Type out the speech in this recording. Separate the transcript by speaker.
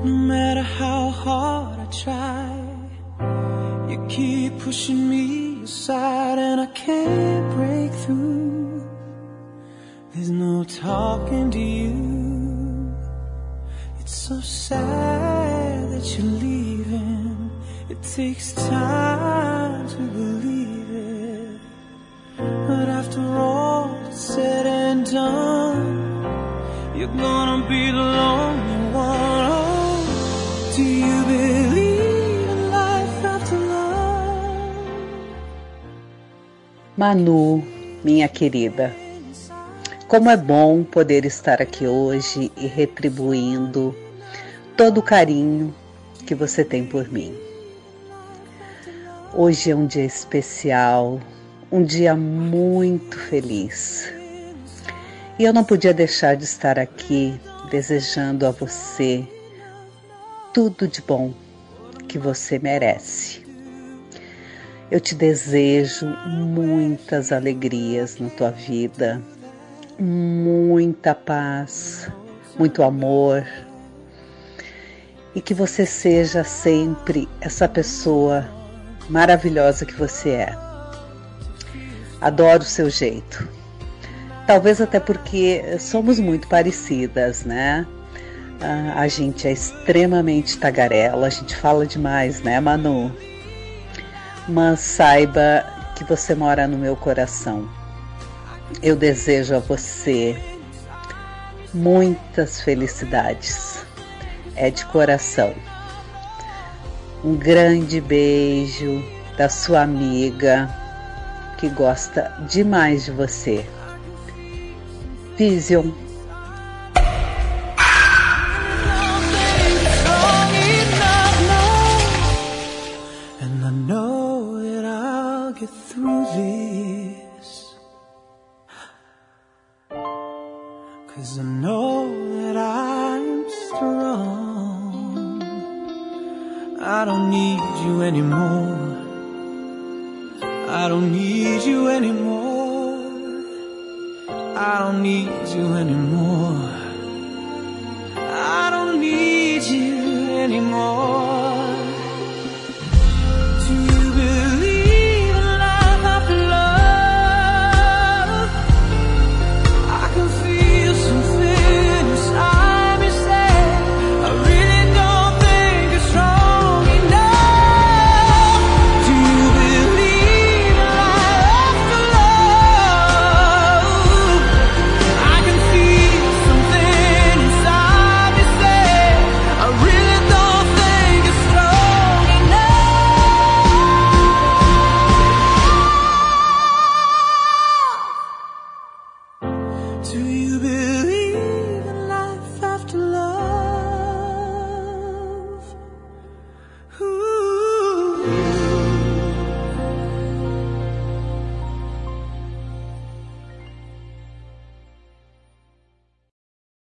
Speaker 1: No matter how hard I try, you keep pushing me aside and I can't break through. There's no talking to you. It's so sad that you're leaving. It takes time to believe it. But after all is said and done, you're gonna be the lonely one. Oh, do you believe in life after love?
Speaker 2: Manu, minha querida, como é bom poder estar aqui hoje e retribuindo todo o carinho que você tem por mim. Hoje é um dia especial, um dia muito feliz. E eu não podia deixar de estar aqui desejando a você tudo de bom que você merece. Eu te desejo muitas alegrias na tua vida, muita paz, muito amor, e que você seja sempre essa pessoa maravilhosa que você é. Adoro o seu jeito. Talvez até porque somos muito parecidas, né? A gente é extremamente tagarela, a gente fala demais, né, Manu? Mas saiba que você mora no meu coração. Eu desejo a você muitas felicidades. É de coração. Um grande beijo da sua amiga que gosta demais de você. Vision.
Speaker 1: And I know that I'll get through this, 'cause I know that I'm strong. I don't need you anymore. I don't need you anymore. I don't need you anymore.